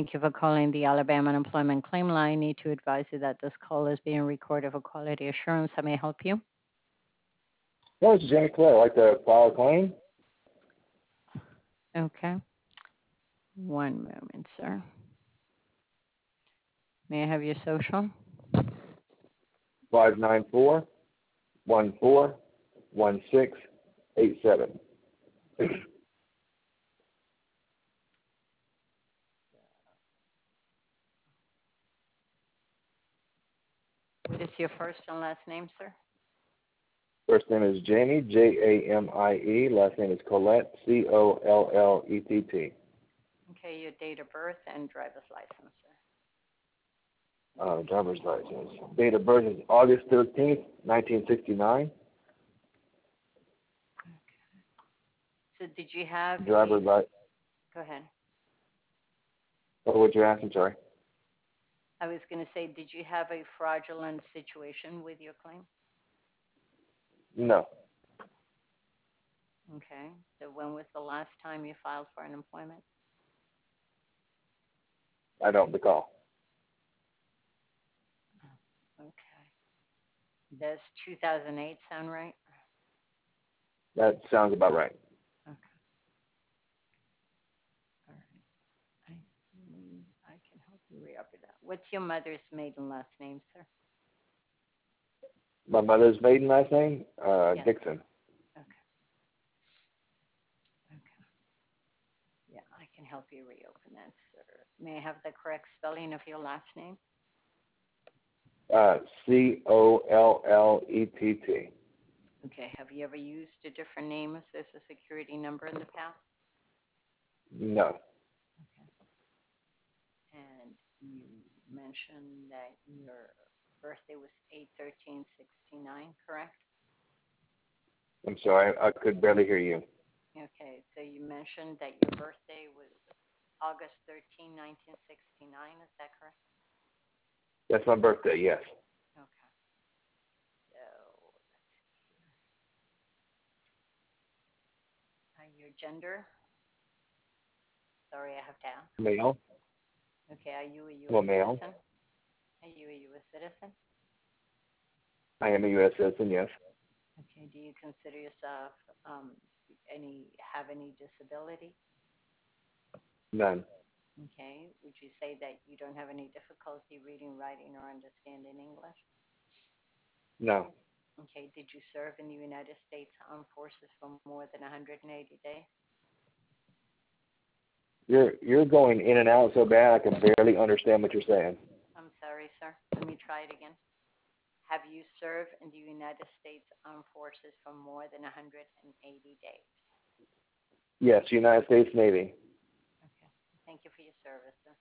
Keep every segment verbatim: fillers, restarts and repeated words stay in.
Thank you for calling the Alabama Unemployment Claim Line. Need to advise you that this call is being recorded for quality assurance. How may I help you? No, it's Jimmy Clay. I'd like to file a claim. Okay. One moment, sir. May I have your social? Five nine four one four one six eight seven. Is your first and last name, sir? First name is Jamie, J A M I E. Last name is Collette, C O L L E T T. Okay, your date of birth and driver's license, sir. Uh, driver's license. Date of birth is August thirteenth, nineteen sixty-nine. So did you have Driver's a... license. Go ahead. Oh, what you're asking, sorry. I was going to say, did you have a fraudulent situation with your claim? No, Okay. So when was the last time you filed for unemployment? I don't recall. Okay. Does two thousand eight sound right? That sounds about right. Okay. All right. I believe I can help you re-up with that. What's your mother's maiden last name, sir? My mother's maiden last name, uh, Yes. Dixon. Okay. Okay. Yeah, I can help you reopen that, sir. May I have the correct spelling of your last name? Uh, C O L L E T T. Okay. Have you ever used a different name as Social Security number in the past? No, Okay. And you mentioned that your birthday was eight thirteen sixty-nine, correct? I'm sorry, I could barely hear you. Okay, so you mentioned that your birthday was August thirteenth, nineteen sixty-nine, is that correct? That's my birthday, yes. Okay. So, uh, your gender? Sorry, I have to ask. Male? Okay, are you a U S Well, male. citizen? Are you a U S citizen? I am a U S citizen, yes. Okay, do you consider yourself um, any have any disability? None. Okay, would you say that you don't have any difficulty reading, writing, or understanding English? No. Okay, did you serve in the United States Armed Forces for more than one hundred eighty days? You're you're going in and out so bad I can barely understand what you're saying. I'm sorry, sir. Let me try it again. Have you served in the United States Armed Forces for more than one hundred eighty days? Yes, United States Navy. Okay. Thank you for your service, sir.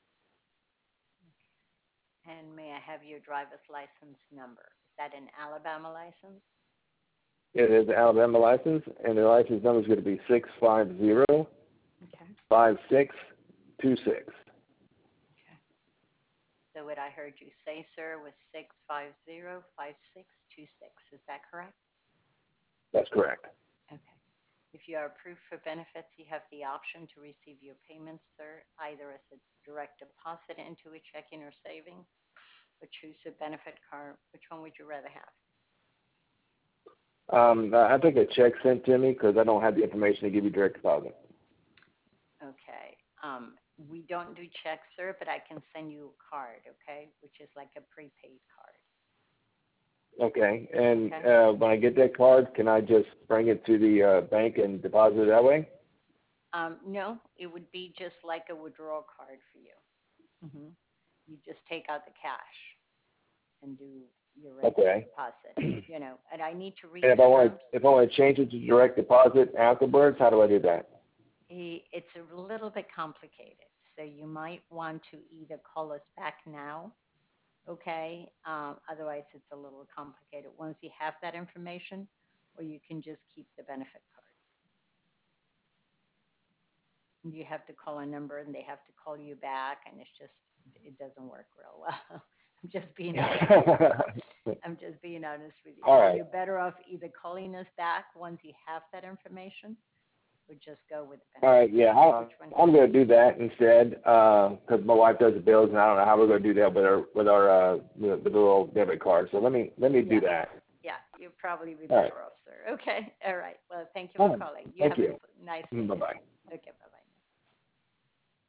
And may I have your driver's license number? Is that an Alabama license? It is an Alabama license, and the license number is going to be six five zero Okay. five six two six. Okay. So what I heard you say, sir, was six five zero five six two six. Is that correct? That's correct. Okay. If you are approved for benefits, you have the option to receive your payments, sir, either as a direct deposit into a checking or savings, or choose a benefit card. Which one would you rather have? Um, I think a check sent to me because I don't have the information to give you direct deposit. Okay. Um, we don't do checks, sir, but I can send you a card, okay, which is like a prepaid card. Okay, and Okay. uh, when I get that card, can I just bring it to the uh, bank and deposit it that way? Um, no, it would be just like a withdrawal card for you. Mm-hmm. You just take out the cash and do your regular Okay. deposit, you know, and I need to read And if the I want terms. if I want to change it to direct deposit afterwards, how do I do that? It's a little bit complicated. So you might want to either call us back now, okay? Um, otherwise, it's a little complicated once you have that information, or you can just keep the benefit card. You have to call a number and they have to call you back, and it's just, it doesn't work real well. I'm just being honest with you. I'm just being honest with you. All So right. you're better off either calling us back once you have that information, or just go with the All right, beneficiary? yeah, I, Which one? I'm going to do that instead because my wife does the bills, and I don't know how we're going to do that with our with our uh, with the little debit card. So let me let me do Yeah. that. Yeah, you'll probably be All right. better off, sir. Okay. All right. Well, thank you All for right. calling. You Thank have a you. nice Bye day. bye. Okay.